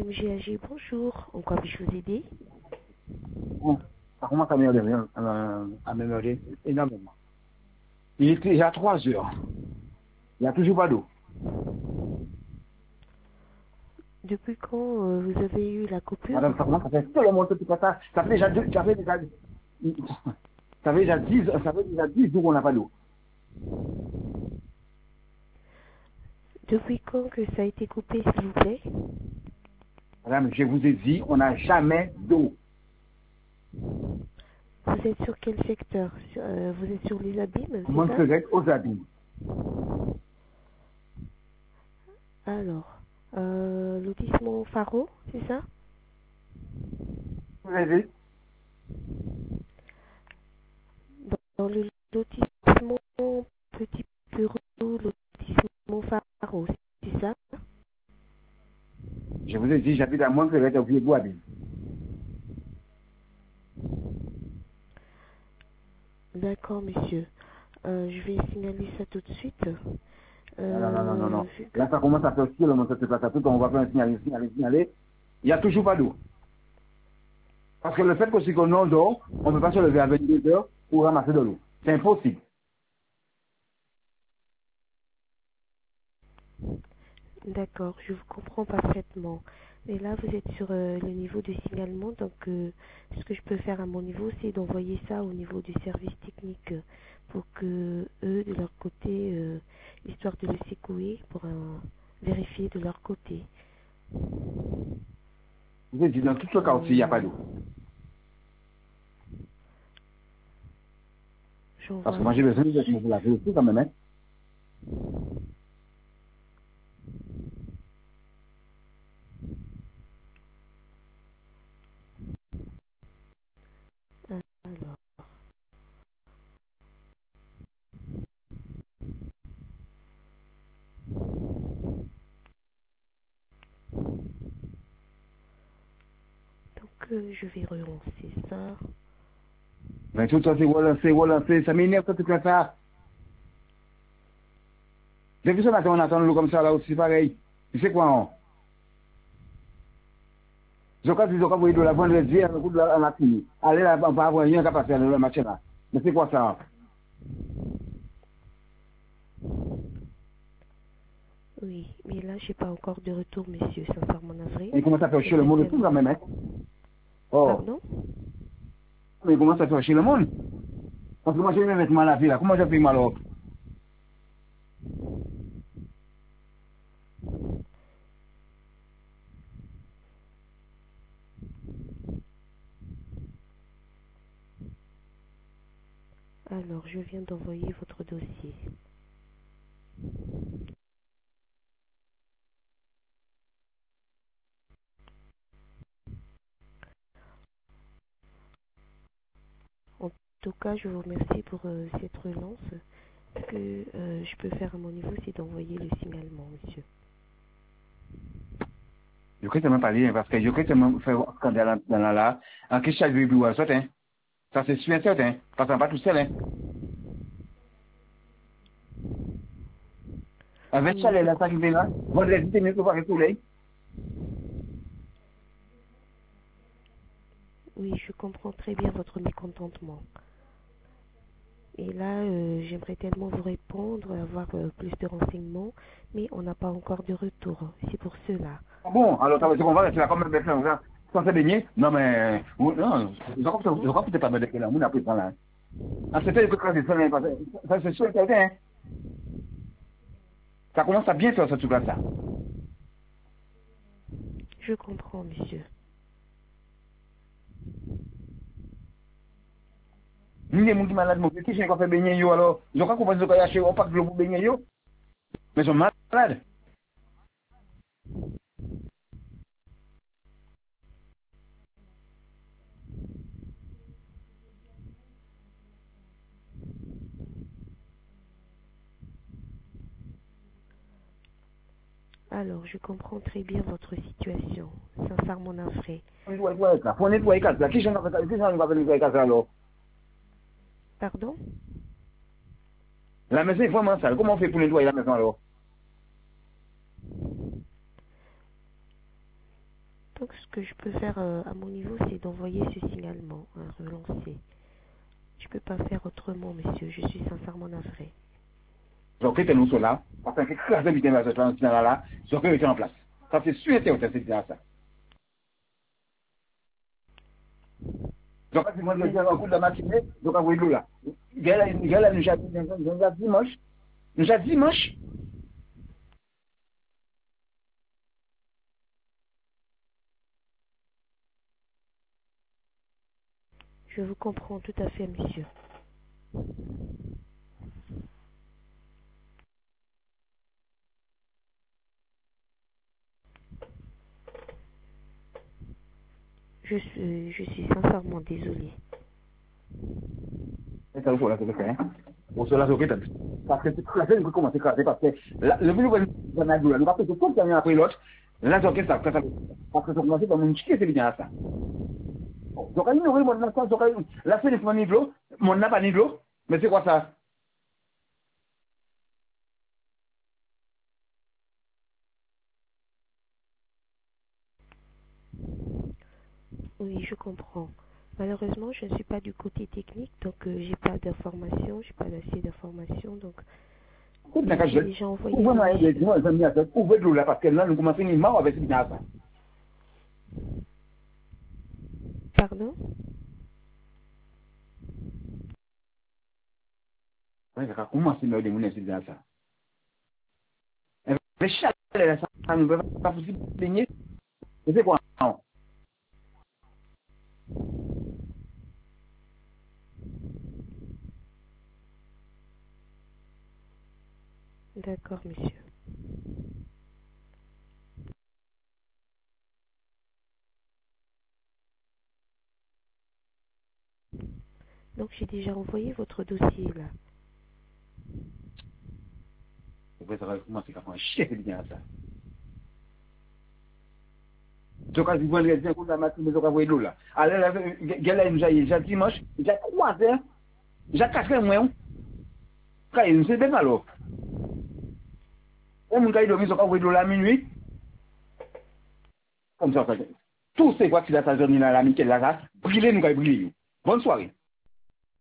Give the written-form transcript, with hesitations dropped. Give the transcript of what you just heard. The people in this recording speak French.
MGAG, bonjour. En quoi puis-je vous aider? Bon, ça commence à m'énerver énormément. Il est déjà 3 heures. Il n'y a toujours pas d'eau. Depuis quand vous avez eu la coupure? Madame, ça commence à faire tout le monde tout ça. Ça fait déjà ça fait déjà 10 jours qu'on n'a pas d'eau. Depuis quand que ça a été coupé, s'il vous plaît? Madame, je vous ai dit, on n'a jamais d'eau. Vous êtes sur quel secteur? Vous êtes sur les abîmes, c'est ça? Montserrat aux abîmes. Alors, lotissement Faro, c'est ça? Vous avez vu? Dans le lotissement Petit Bureau, lotissement Faro, c'est ça? Je vous ai dit, j'habite à Montserrat au vieux bois abîme. D'accord, monsieur. Je vais signaler ça tout de suite. Non. Là, ça commence à faire chier, le monde se passe à tout, on va faire un signaler. Il n'y a toujours pas d'eau. Parce que le fait que si qu'on a d'eau, on ne peut pas se lever à 22 heures pour ramasser de l'eau. C'est impossible. D'accord, je vous comprends parfaitement. Et là, vous êtes sur le niveau du signalement, donc ce que je peux faire à mon niveau, c'est d'envoyer ça au niveau du service technique pour que eux, de leur côté, histoire de le secouer, pour vérifier de leur côté. Vous avez dit, dans tout ce quartier, il n'y a pas d'eau. Parce que moi, j'ai besoin de vous laver aussi quand même, hein. Alors. Donc, je vais relancer ça. Mais tout ça, c'est relancer, ça m'énerve quand tu fais ça. Depuis ce matin, on attend l'eau comme ça, là aussi, pareil. Tu sais quoi, hein? Je crois que vous voyez de la vendredi, un coup de la matinée. Allez là, on va avoir rien qu'à passer le match là. Mais c'est quoi ça? Oui, mais là, j'ai pas encore de retour, monsieur, sincèrement navré. Et comment ça fait chier le monde tout quand même, hein? Oh. Pardon? Mais comment ça fait chier le monde? Parce que moi, je vais me mettre mal à la vie là. Comment je fais mal alors? Alors, je viens d'envoyer votre dossier. En tout cas, je vous remercie pour cette relance. Ce que je peux faire à mon niveau, c'est d'envoyer le signalement, monsieur. Je crois que tu m'as parlé, parce que je crois que tu m'as fait un scandale dans la là. En qui chaque bébé ou à hein? Ça c'est sûr et certain. Parce qu'on va pas tout seul, hein? Avec Oui, chalet là, ça qui vient là. Vendredi, c'est mieux que voir le soleil. oui, je comprends très bien votre mécontentement. Et là, j'aimerais tellement vous répondre, avoir plus de renseignements, mais on n'a pas encore de retour. C'est pour cela. Bon, alors ça veut dire qu'on va rester là comme un ça. Sans se baigner? Non, mais, non, je crois que tu pas baigné là, on a pris ça là. Ah, c'était que quand c'est ça, c'est sûr et certain, hein? Ça commence à bien faire ce truc là, ça. Je comprends, monsieur. Ni les gens qui sont malades, mon petit, j'ai encore fait baigner yo, alors, je crois qu'on va se faire acheter un pack de l'eau pour baigner yo. Mais ils sont malades. Alors, je comprends très bien votre situation. Sincèrement navré. On nettoie ça, faut nettoyer ça. Qui j'en va faire nettoyer ça alors? Pardon? La maison est vraiment sale. Comment on fait pour nettoyer la maison alors? Donc ce que je peux faire à mon niveau, c'est d'envoyer ce signalement, relancer. Je peux pas faire autrement, monsieur. Je suis sincèrement navré. Donc, nous sommes là, parce que classe de vitesse de ce là, donc, était en place. Ça, c'est sûr et certain, c'est ça. Donc, si moi, je dis un coup de la matinée, donc, à vous là. Il y a nous avons dimanche. Nous avons dimanche. Je vous comprends tout à fait, monsieur. Je suis sincèrement désolée. C'est ça, là, c'est le fait. Pour cela, c'est ok. Parce que la scène peut commencer à parce que le but de la nous va faire tout le temps après l'autre. Là, c'est ok, ça. Parce que ça commence comme une chiquette, c'est bien ça. Donc, il y a mon enfant, la scène est mon niveau, mon n'a pas niveau, mais c'est quoi ça? Oui, je comprends. Malheureusement, je ne suis pas du côté technique, donc j'ai pas d'informations, j'ai pas assez d'informations, donc j'ai déjà envoyé. Ouvrez de l'eau là, parce que là, nous commençons uniquement avec ce bien ça. Pardon? Oui, ça commence à me démontrer ce bien ça. Mais chaque ça ne peut pas vous baigner. C'est quoi? D'accord, monsieur. Donc j'ai déjà envoyé votre dossier là. Ça va commencer à faire un chien, c'est bien ça. Donc, quand vous voulez dire que la matinée, vous avez l'eau là. Allez, là, j'ai dimanche, j'ai 3 heures, j'ai 4 heures moins. Quand il nous est bien alors. Et mon gars, il dormit, vous avez l'eau la minuit. Comme ça, tout c'est quoi qui a sa journée là, la nickel là, briller, nous allons briller. Bonne soirée.